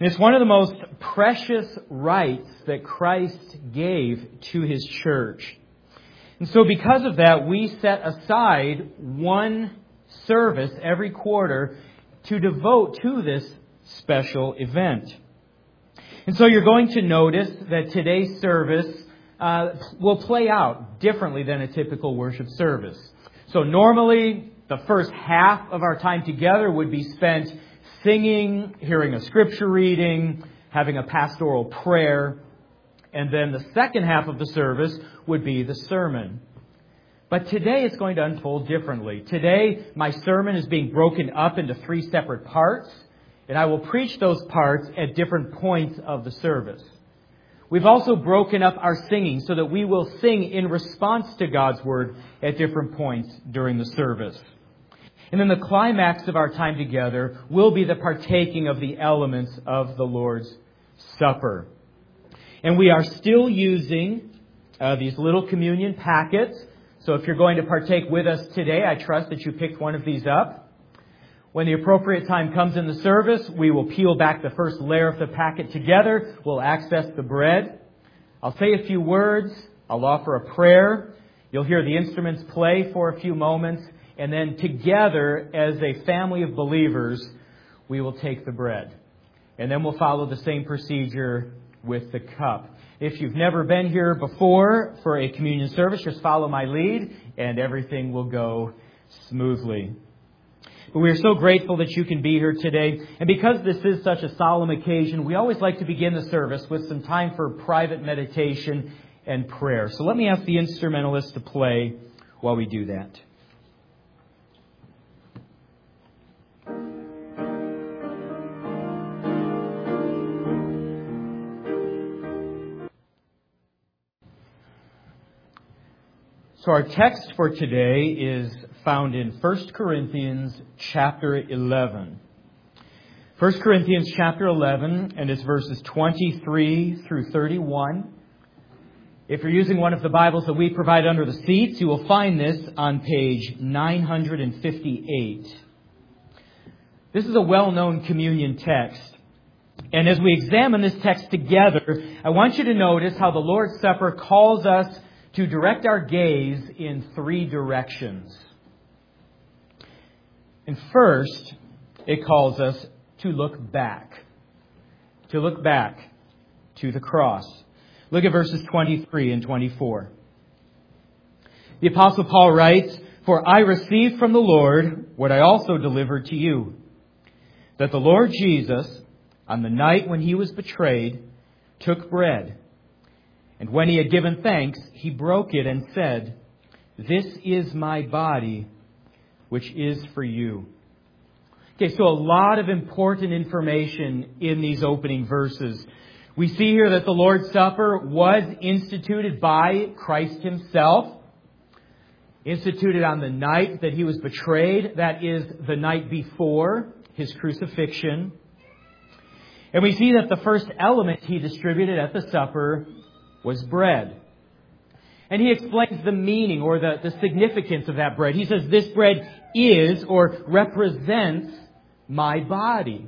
It's one of the most precious rights that Christ gave to His church. And so because of that, we set aside one service every quarter to devote to this special event. And so you're going to notice that today's service will play out differently than a typical worship service. So normally, the first half of our time together would be spent singing, hearing a scripture reading, having a pastoral prayer, and then the second half of the service would be the sermon. But today it's going to unfold differently. Today, my sermon is being broken up into 3 separate parts, and I will preach those parts at different points of the service. We've also broken up our singing so that we will sing in response to God's Word at different points during the service. And then the climax of our time together will be the partaking of the elements of the Lord's Supper. And we are still using these little communion packets. So if you're going to partake with us today, I trust that you picked one of these up. When the appropriate time comes in the service, we will peel back the first layer of the packet together. We'll access the bread. I'll say a few words. I'll offer a prayer. You'll hear the instruments play for a few moments. And then together, as a family of believers, we will take the bread. And then we'll follow the same procedure with the cup. If you've never been here before for a communion service, just follow my lead and everything will go smoothly. But we are so grateful that you can be here today. And because this is such a solemn occasion, we always like to begin the service with some time for private meditation and prayer. So let me ask the instrumentalist to play while we do that. So our text for today is found in 1 Corinthians chapter 11. 1 Corinthians chapter 11, and it's verses 23 through 31. If you're using one of the Bibles that we provide under the seats, you will find this on page 958. This is a well-known communion text. And as we examine this text together, I want you to notice how the Lord's Supper calls us to direct our gaze in 3 directions. And first, it calls us to look back. To look back to the cross. Look at verses 23 and 24. The Apostle Paul writes, "For I received from the Lord what I also delivered to you, that the Lord Jesus, on the night when He was betrayed, took bread. And when He had given thanks, He broke it and said, 'This is my body, which is for you.'" Okay, so a lot of important information in these opening verses. We see here that the Lord's Supper was instituted by Christ Himself. Instituted on the night that He was betrayed. That is the night before His crucifixion. And we see that the first element He distributed at the supper was bread. And He explains the meaning or the significance of that bread. He says, "This bread is or represents my body."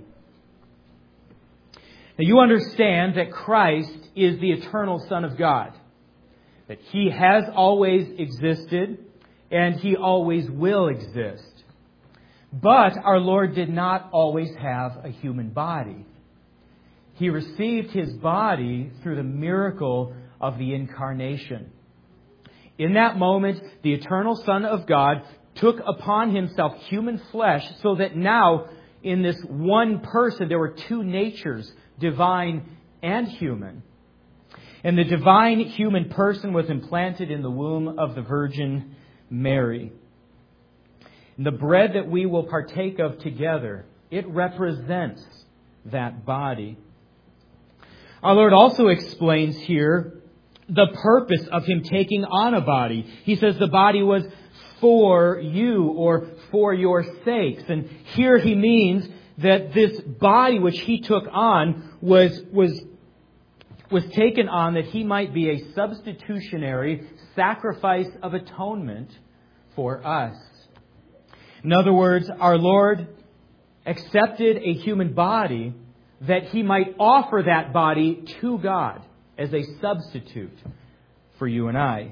Now you understand that Christ is the eternal Son of God. That He has always existed and He always will exist. But our Lord did not always have a human body. He received His body through the miracle of the incarnation. In that moment, the eternal Son of God took upon Himself human flesh so that now in this one person there were 2 natures, divine and human. And the divine human person was implanted in the womb of the Virgin Mary. And the bread that we will partake of together, it represents that body. Our Lord also explains here the purpose of Him taking on a body. He says the body was for you or for your sakes. And here He means that this body which He took on was taken on that He might be a substitutionary sacrifice of atonement for us. In other words, our Lord accepted a human body that He might offer that body to God as a substitute for you and I.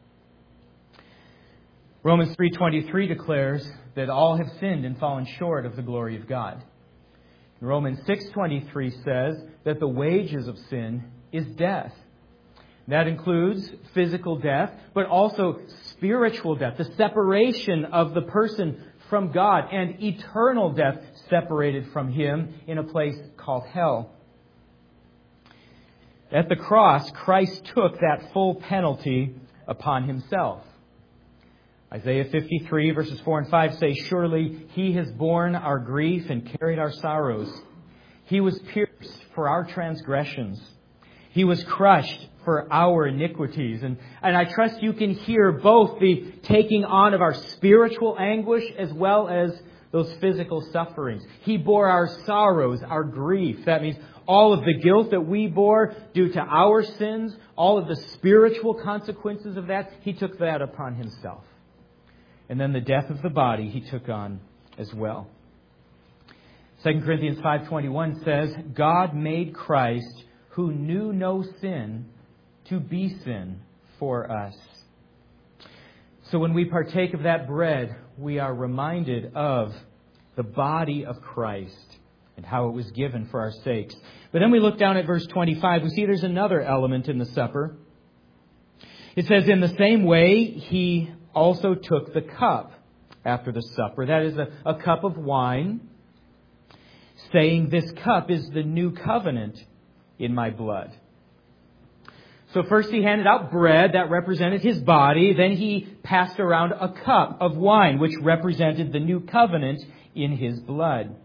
Romans 3:23 declares that all have sinned and fallen short of the glory of God. Romans 6:23 says that the wages of sin is death. That includes physical death, but also spiritual death, the separation of the person from God, and eternal death separated from Him in a place called hell. At the cross, Christ took that full penalty upon Himself. Isaiah 53 verses 4 and 5 say, "Surely He has borne our grief and carried our sorrows. He was pierced for our transgressions. He was crushed for our iniquities." And I trust you can hear both the taking on of our spiritual anguish as well as those physical sufferings. He bore our sorrows, our grief. That means all of the guilt that we bore due to our sins, all of the spiritual consequences of that, He took that upon Himself. And then the death of the body He took on as well. 2 Corinthians 5:21 says, "God made Christ, who knew no sin, to be sin for us." So when we partake of that bread, we are reminded of the body of Christ and how it was given for our sakes. But then we look down at verse 25. We see there's another element in the supper. It says, "In the same way, He also took the cup after the supper." That is a cup of wine, saying, "This cup is the new covenant in my blood." So first He handed out bread that represented His body. Then He passed around a cup of wine, which represented the new covenant in His blood.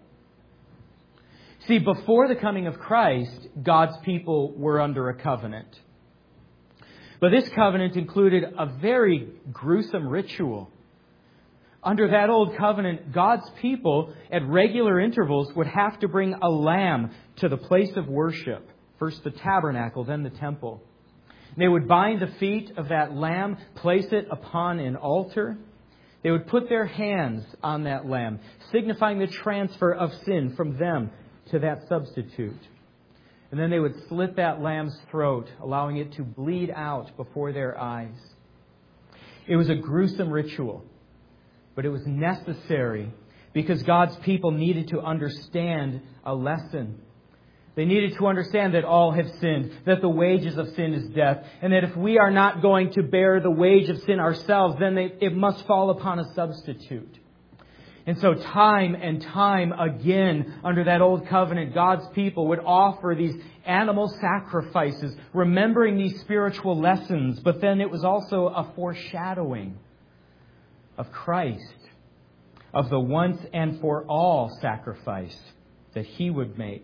See, before the coming of Christ, God's people were under a covenant. But this covenant included a very gruesome ritual. Under that old covenant, God's people at regular intervals would have to bring a lamb to the place of worship. First the tabernacle, then the temple. They would bind the feet of that lamb, place it upon an altar. They would put their hands on that lamb, signifying the transfer of sin from them to that substitute. And then they would slit that lamb's throat, allowing it to bleed out before their eyes. It was a gruesome ritual, but it was necessary because God's people needed to understand a lesson. They needed to understand that all have sinned, that the wages of sin is death, and that if we are not going to bear the wage of sin ourselves, then it must fall upon a substitute. And so time and time again, under that old covenant, God's people would offer these animal sacrifices, remembering these spiritual lessons. But then it was also a foreshadowing of Christ, of the once and for all sacrifice that He would make.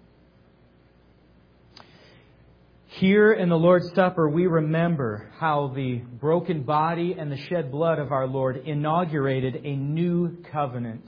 Here in the Lord's Supper, we remember how the broken body and the shed blood of our Lord inaugurated a new covenant.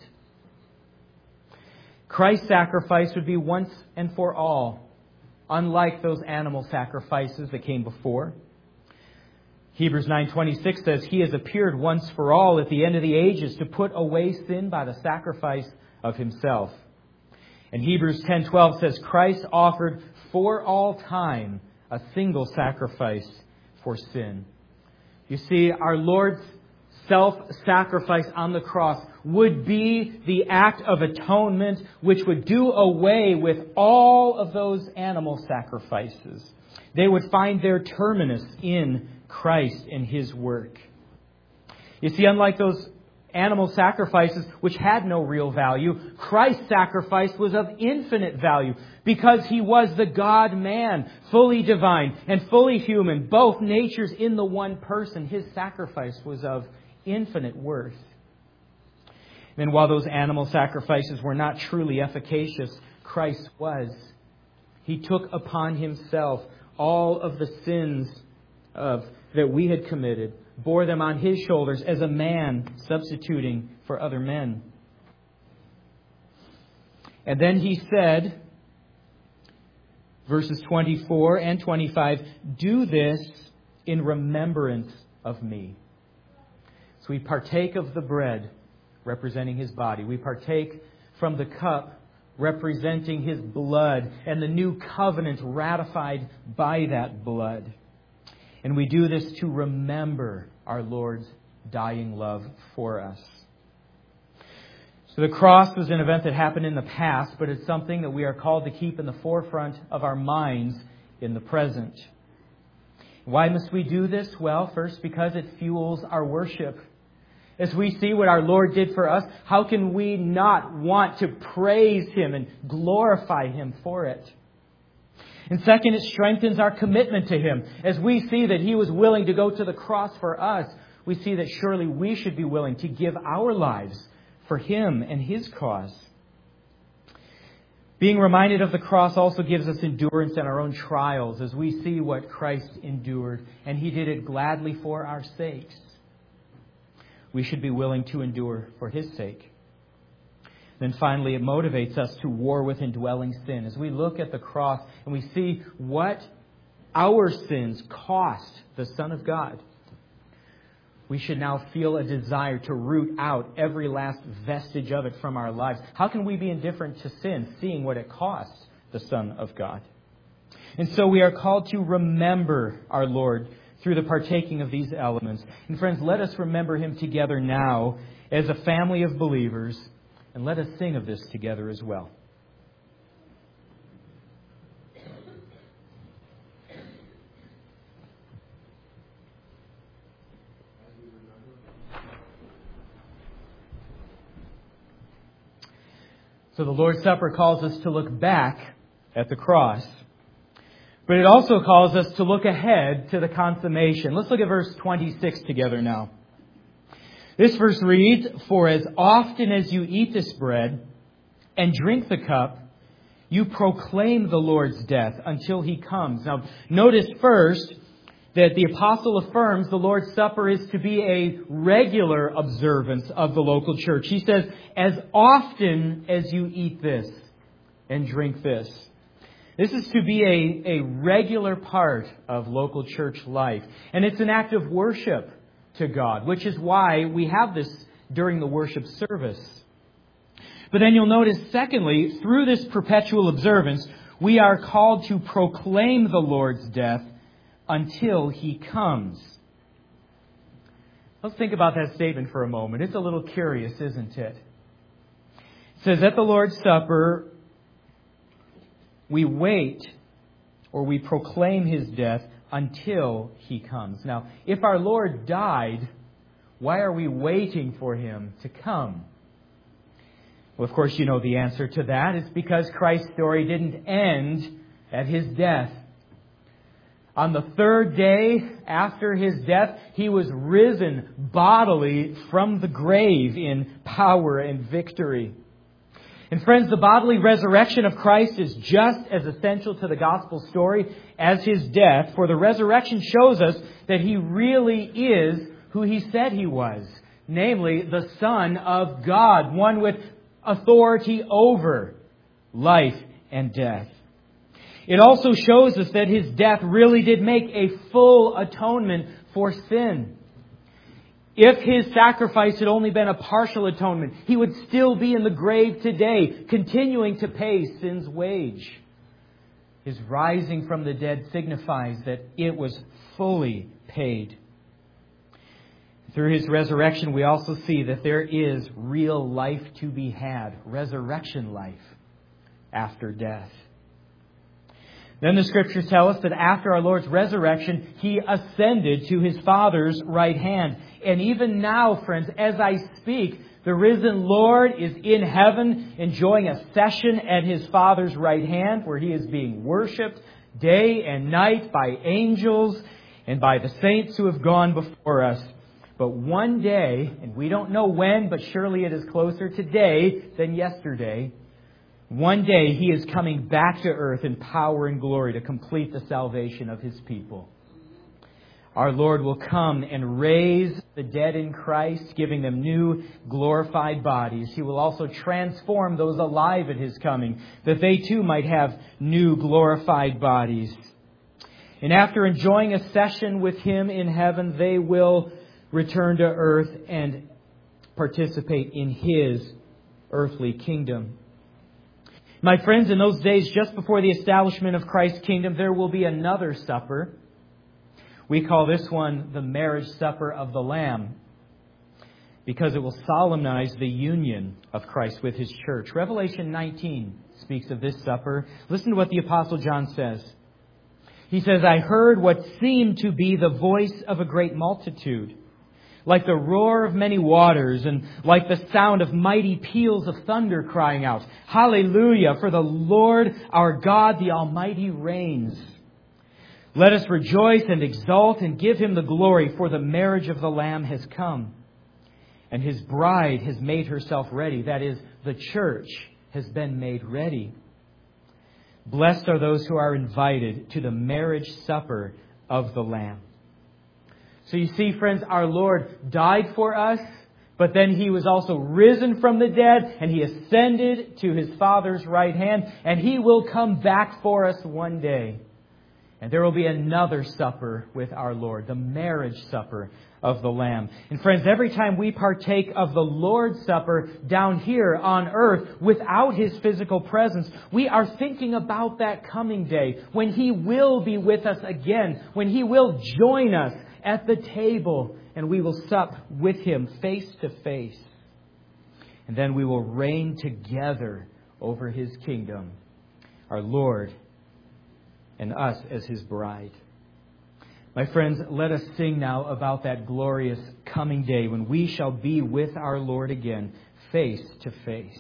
Christ's sacrifice would be once and for all, unlike those animal sacrifices that came before. Hebrews 9:26 says, "He has appeared once for all at the end of the ages to put away sin by the sacrifice of Himself." And Hebrews 10:12 says, "Christ offered for all time a single sacrifice for sin." You see, our Lord's self-sacrifice on the cross would be the act of atonement which would do away with all of those animal sacrifices. They would find their terminus in Christ and His work. You see, unlike those animal sacrifices which had no real value, Christ's sacrifice was of infinite value because He was the God-man, fully divine and fully human, both natures in the one person. His sacrifice was of infinite worth. And while those animal sacrifices were not truly efficacious, Christ was. He took upon Himself all of the sins that we had committed, bore them on His shoulders as a man substituting for other men. And then He said, verses 24 and 25, "Do this in remembrance of me." So we partake of the bread representing His body. We partake from the cup representing His blood and the new covenant ratified by that blood. And we do this to remember our Lord's dying love for us. So the cross was an event that happened in the past, but it's something that we are called to keep in the forefront of our minds in the present. Why must we do this? Well, first, because it fuels our worship. As we see what our Lord did for us, how can we not want to praise Him and glorify Him for it? And second, it strengthens our commitment to Him. As we see that He was willing to go to the cross for us, we see that surely we should be willing to give our lives for Him and His cause. Being reminded of the cross also gives us endurance in our own trials as we see what Christ endured, and He did it gladly for our sakes. We should be willing to endure for His sake. Then finally, it motivates us to war with indwelling sin. As we look at the cross and we see what our sins cost the Son of God, we should now feel a desire to root out every last vestige of it from our lives. How can we be indifferent to sin, seeing what it costs the Son of God? And so we are called to remember our Lord through the partaking of these elements. And friends, let us remember Him together now as a family of believers, and let us sing of this together as well. So the Lord's Supper calls us to look back at the cross. But it also calls us to look ahead to the consummation. Let's look at verse 26 together now. This verse reads, "For as often as you eat this bread and drink the cup, you proclaim the Lord's death until He comes." Now, notice first that the apostle affirms the Lord's Supper is to be a regular observance of the local church. He says, as often as you eat this and drink this. This is to be a regular part of local church life. And it's an act of worship to God, which is why we have this during the worship service. But then you'll notice, secondly, through this perpetual observance, we are called to proclaim the Lord's death until He comes. Let's think about that statement for a moment. It's a little curious, isn't it? It says, at the Lord's Supper, we wait or we proclaim His death until He comes. Now, if our Lord died, why are we waiting for Him to come? Well, of course, you know the answer to that. It's because Christ's story didn't end at His death. On the third day after His death, He was risen bodily from the grave in power and victory. And friends, the bodily resurrection of Christ is just as essential to the gospel story as His death, for the resurrection shows us that He really is who He said He was, namely the Son of God, one with authority over life and death. It also shows us that His death really did make a full atonement for sin. If His sacrifice had only been a partial atonement, He would still be in the grave today, continuing to pay sin's wage. His rising from the dead signifies that it was fully paid. Through His resurrection, we also see that there is real life to be had, resurrection life after death. Then the Scriptures tell us that after our Lord's resurrection, He ascended to His Father's right hand. And even now, friends, as I speak, the risen Lord is in heaven enjoying a session at His Father's right hand where He is being worshipped day and night by angels and by the saints who have gone before us. But one day, and we don't know when, but surely it is closer today than yesterday, one day He is coming back to earth in power and glory to complete the salvation of His people. Our Lord will come and raise the dead in Christ, giving them new glorified bodies. He will also transform those alive at His coming, that they too might have new glorified bodies. And after enjoying a session with Him in heaven, they will return to earth and participate in His earthly kingdom. My friends, in those days, just before the establishment of Christ's kingdom, there will be another supper. We call this one the marriage supper of the Lamb, because it will solemnize the union of Christ with His church. Revelation 19 speaks of this supper. Listen to what the Apostle John says. He says, I heard what seemed to be the voice of a great multitude, like the roar of many waters, and like the sound of mighty peals of thunder crying out, Hallelujah, for the Lord our God, the Almighty, reigns. Let us rejoice and exult and give Him the glory, for the marriage of the Lamb has come, and His bride has made herself ready. That is, the church has been made ready. Blessed are those who are invited to the marriage supper of the Lamb. So you see, friends, our Lord died for us, but then He was also risen from the dead, and He ascended to His Father's right hand, and He will come back for us one day. And there will be another supper with our Lord, the marriage supper of the Lamb. And friends, every time we partake of the Lord's Supper down here on earth without His physical presence, we are thinking about that coming day when He will be with us again, when He will join us at the table, and we will sup with Him face to face. And then we will reign together over His kingdom, our Lord and us as His bride. My friends, let us sing now about that glorious coming day when we shall be with our Lord again, face to face.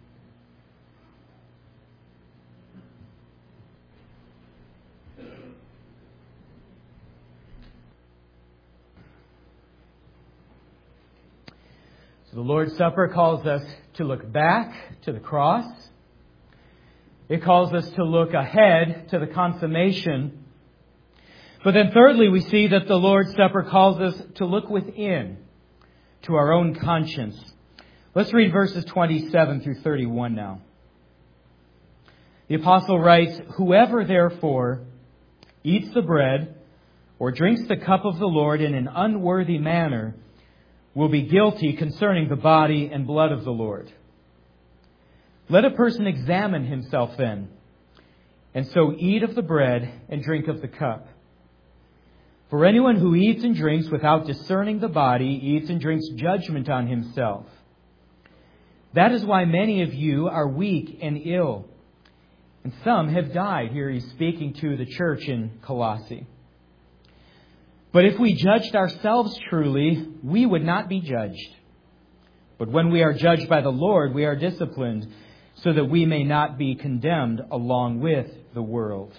So the Lord's Supper calls us to look back to the cross. It calls us to look ahead to the consummation. But then thirdly, we see that the Lord's Supper calls us to look within, to our own conscience. Let's read verses 27 through 31 now. The apostle writes, Whoever therefore eats the bread or drinks the cup of the Lord in an unworthy manner will be guilty concerning the body and blood of the Lord. Let a person examine himself then, and so eat of the bread and drink of the cup. For anyone who eats and drinks without discerning the body eats and drinks judgment on himself. That is why many of you are weak and ill, and some have died. Here he's speaking to the church in Colossae. But if we judged ourselves truly, we would not be judged. But when we are judged by the Lord, we are disciplined, so that we may not be condemned along with the world.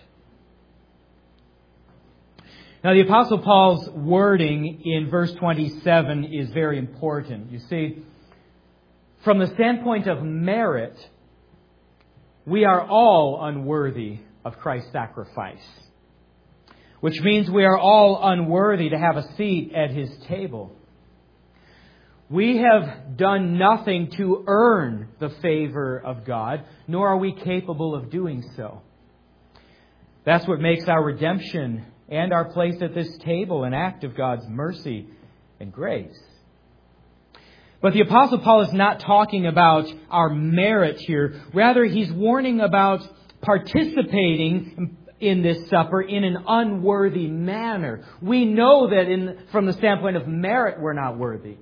Now, the Apostle Paul's wording in verse 27 is very important. You see, from the standpoint of merit, we are all unworthy of Christ's sacrifice, which means we are all unworthy to have a seat at His table. We have done nothing to earn the favor of God, nor are we capable of doing so. That's what makes our redemption and our place at this table an act of God's mercy and grace. But the Apostle Paul is not talking about our merit here. Rather, he's warning about participating in this supper in an unworthy manner. We know that from the standpoint of merit, we're not worthy.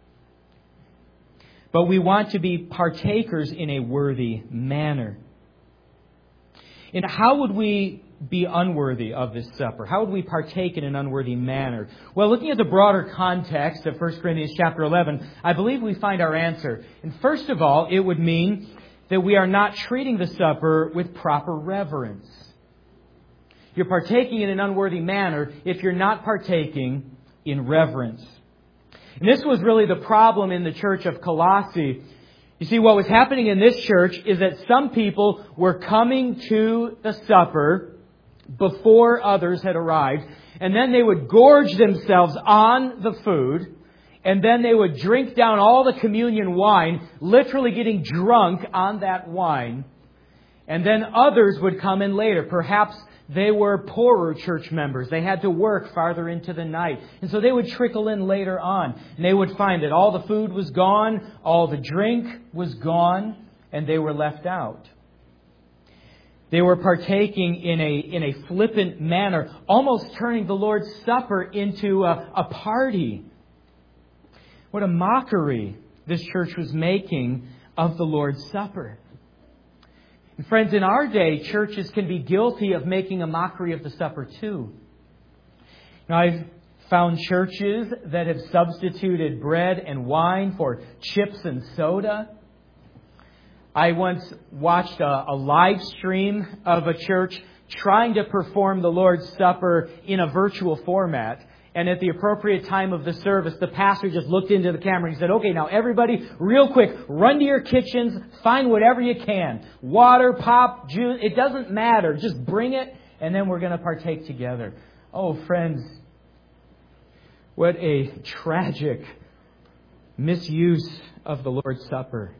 But we want to be partakers in a worthy manner. And how would we be unworthy of this supper? How would we partake in an unworthy manner? Well, looking at the broader context of 1 Corinthians chapter 11, I believe we find our answer. And first of all, it would mean that we are not treating the supper with proper reverence. You're partaking in an unworthy manner if you're not partaking in reverence. And this was really the problem in the church of Colossae. You see, what was happening in this church is that some people were coming to the supper before others had arrived, and then they would gorge themselves on the food, and then they would drink down all the communion wine, literally getting drunk on that wine. And then others would come in later. Perhaps they were poorer church members. They had to work farther into the night. And so they would trickle in later on. And they would find that all the food was gone, all the drink was gone, and they were left out. They were partaking in a flippant manner, almost turning the Lord's Supper into a party. What a mockery this church was making of the Lord's Supper. And friends, in our day, churches can be guilty of making a mockery of the supper too. Now, I've found churches that have substituted bread and wine for chips and soda. I once watched a live stream of a church trying to perform the Lord's Supper in a virtual format. And at the appropriate time of the service, the pastor just looked into the camera and he said, "Okay, now everybody, real quick, run to your kitchens, find whatever you can. Water, pop, juice, it doesn't matter. Just bring it, and then we're going to partake together." Oh, friends, what a tragic misuse of the Lord's Supper.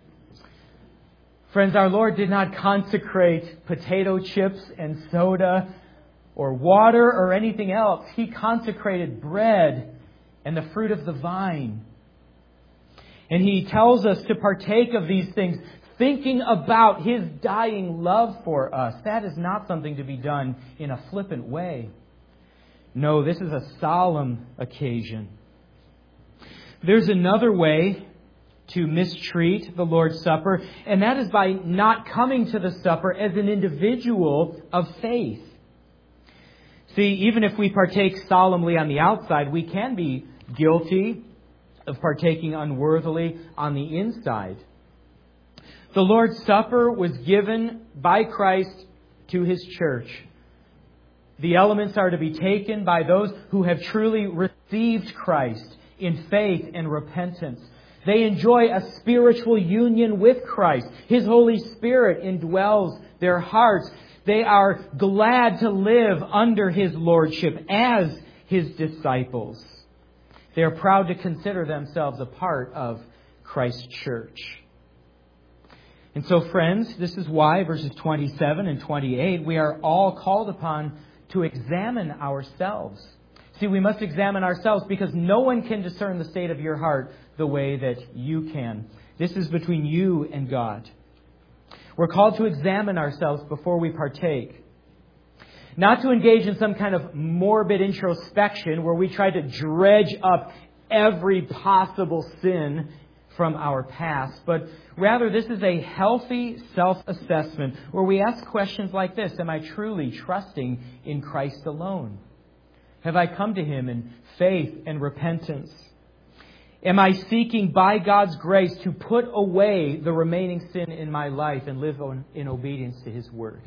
Friends, our Lord did not consecrate potato chips and soda or water or anything else. He consecrated bread and the fruit of the vine. And He tells us to partake of these things, thinking about His dying love for us. That is not something to be done in a flippant way. No, this is a solemn occasion. There's another way to mistreat the Lord's Supper, and that is by not coming to the supper as an individual of faith. See, even if we partake solemnly on the outside, we can be guilty of partaking unworthily on the inside. The Lord's Supper was given by Christ to His church. The elements are to be taken by those who have truly received Christ in faith and repentance. They enjoy a spiritual union with Christ. His Holy Spirit indwells their hearts. They are glad to live under His lordship as His disciples. They are proud to consider themselves a part of Christ's church. And so, friends, this is why verses 27 and 28, we are all called upon to examine ourselves. See, we must examine ourselves because no one can discern the state of your heart the way that you can. This is between you and God. We're called to examine ourselves before we partake. Not to engage in some kind of morbid introspection where we try to dredge up every possible sin from our past, but rather this is a healthy self-assessment where we ask questions like this: am I truly trusting in Christ alone? Have I come to Him in faith and repentance? Am I seeking by God's grace to put away the remaining sin in my life and live in obedience to His Word?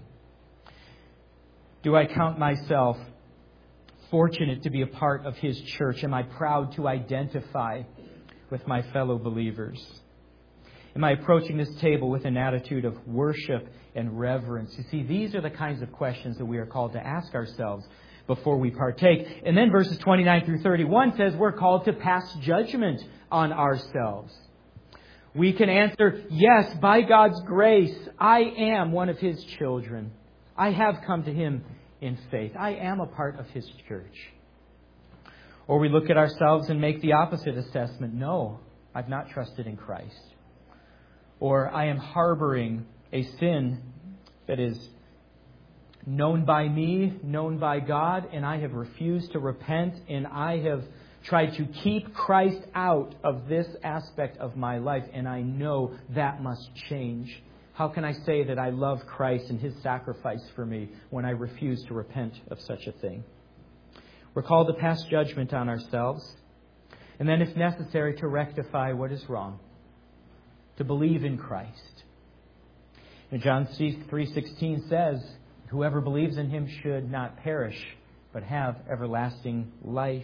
Do I count myself fortunate to be a part of His church? Am I proud to identify with my fellow believers? Am I approaching this table with an attitude of worship and reverence? You see, these are the kinds of questions that we are called to ask ourselves before we partake. And then verses 29 through 31 says we're called to pass judgment on ourselves. We can answer, yes, by God's grace, I am one of His children. I have come to Him in faith. I am a part of His church. Or we look at ourselves and make the opposite assessment. No, I've not trusted in Christ. Or I am harboring a sin that is known by me, known by God, and I have refused to repent, and I have tried to keep Christ out of this aspect of my life, and I know that must change. How can I say that I love Christ and His sacrifice for me when I refuse to repent of such a thing? We're called to pass judgment on ourselves, and then if necessary to rectify what is wrong, to believe in Christ. And John 3:16 says, whoever believes in Him should not perish, but have everlasting life.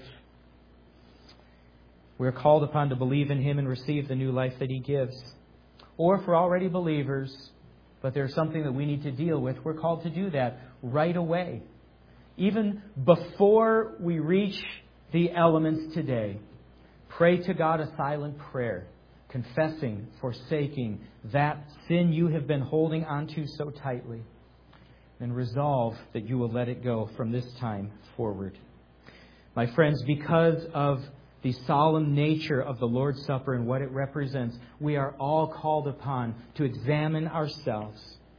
We're called upon to believe in Him and receive the new life that He gives. Or if we're already believers, but there's something that we need to deal with, we're called to do that right away. Even before we reach the elements today, pray to God a silent prayer, confessing, forsaking that sin you have been holding onto so tightly, and resolve that you will let it go from this time forward. My friends, because of the solemn nature of the Lord's Supper and what it represents, we are all called upon to examine ourselves,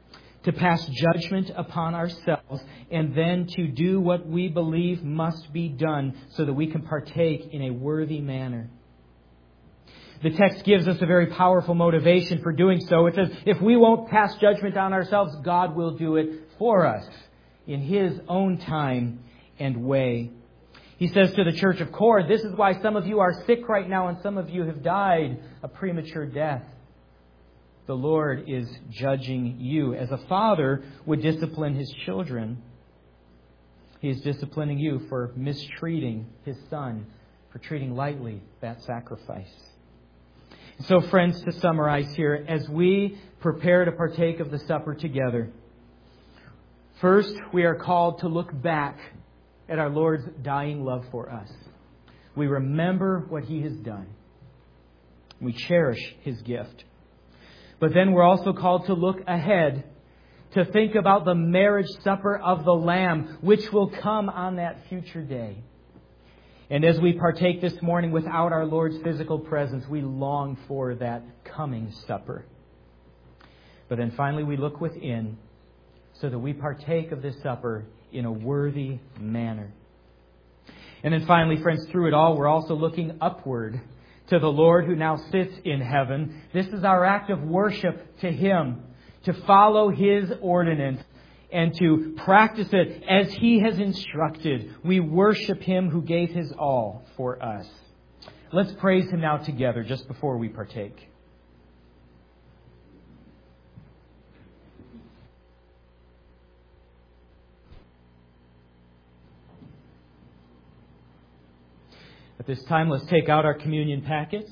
to pass judgment upon ourselves, and then to do what we believe must be done so that we can partake in a worthy manner. The text gives us a very powerful motivation for doing so. It says, if we won't pass judgment on ourselves, God will do it for us in His own time and way. He says to the church of Corinth, this is why some of you are sick right now and some of you have died a premature death. The Lord is judging you. As a father would discipline his children, He is disciplining you for mistreating His Son, for treating lightly that sacrifice. So, friends, to summarize here, as we prepare to partake of the supper together, first, we are called to look back at our Lord's dying love for us. We remember what He has done. We cherish His gift. But then we're also called to look ahead, to think about the marriage supper of the Lamb, which will come on that future day. And as we partake this morning without our Lord's physical presence, we long for that coming supper. But then finally we look within so that we partake of this supper in a worthy manner. And then finally, friends, through it all, we're also looking upward to the Lord who now sits in heaven. This is our act of worship to Him, to follow His ordinance and to practice it as He has instructed. We worship Him who gave His all for us. Let's praise Him now together just before we partake. At this time, let's take out our communion packets.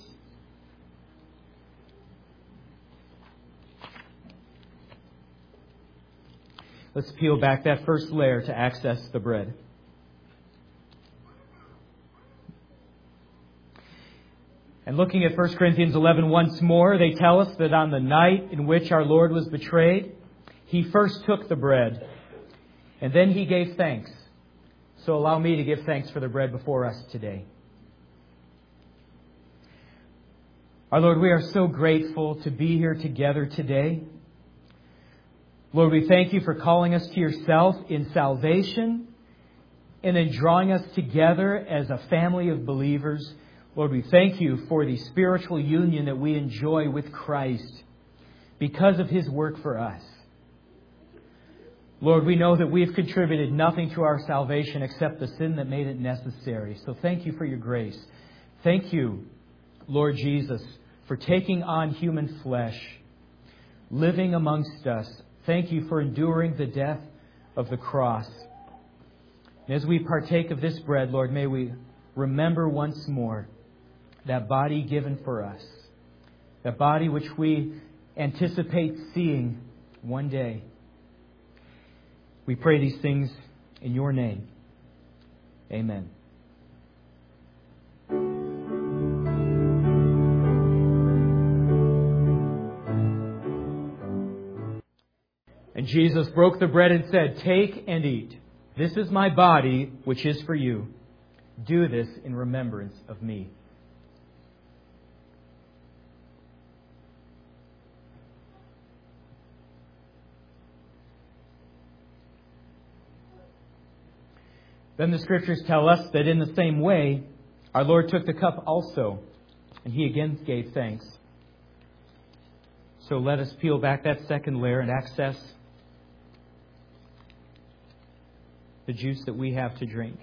Let's peel back that first layer to access the bread. And looking at 1 Corinthians 11 once more, they tell us that on the night in which our Lord was betrayed, He first took the bread, and then He gave thanks. So allow me to give thanks for the bread before us today. Our Lord, we are so grateful to be here together today. Lord, we thank You for calling us to Yourself in salvation and in drawing us together as a family of believers. Lord, we thank You for the spiritual union that we enjoy with Christ because of His work for us. Lord, we know that we have contributed nothing to our salvation except the sin that made it necessary. So thank You for Your grace. Thank You, Lord Jesus, for taking on human flesh, living amongst us. Thank You for enduring the death of the cross. And as we partake of this bread, Lord, may we remember once more that body given for us, that body which we anticipate seeing one day. We pray these things in Your name. Amen. And Jesus broke the bread and said, "Take and eat. This is My body, which is for you. Do this in remembrance of Me." Then the Scriptures tell us that in the same way, our Lord took the cup also, and He again gave thanks. So let us peel back that second layer and access the juice that we have to drink.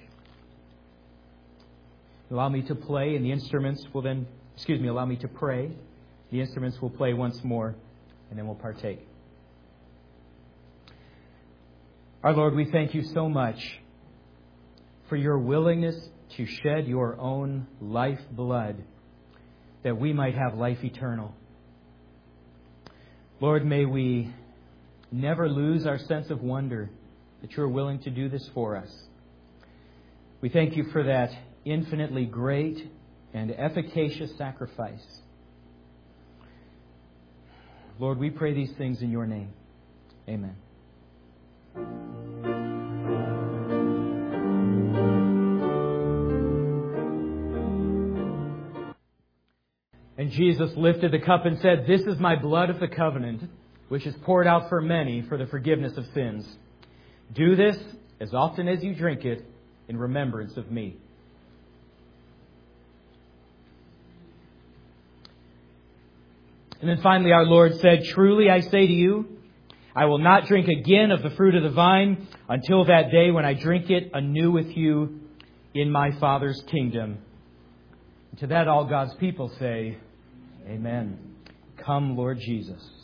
Allow me to play, and the instruments will then, allow me to pray. The instruments will play once more, and then we'll partake. Our Lord, we thank You so much for Your willingness to shed Your own life blood that we might have life eternal. Lord, may we never lose our sense of wonder that You're willing to do this for us. We thank You for that infinitely great and efficacious sacrifice. Lord, we pray these things in Your name. Amen. And Jesus lifted the cup and said, "This is My blood of the covenant, which is poured out for many for the forgiveness of sins. Do this as often as you drink it in remembrance of me." And then finally our Lord said, "Truly I say to you, I will not drink again of the fruit of the vine until that day when I drink it anew with you in my Father's kingdom." And to that all God's people say, Amen. Come, Lord Jesus.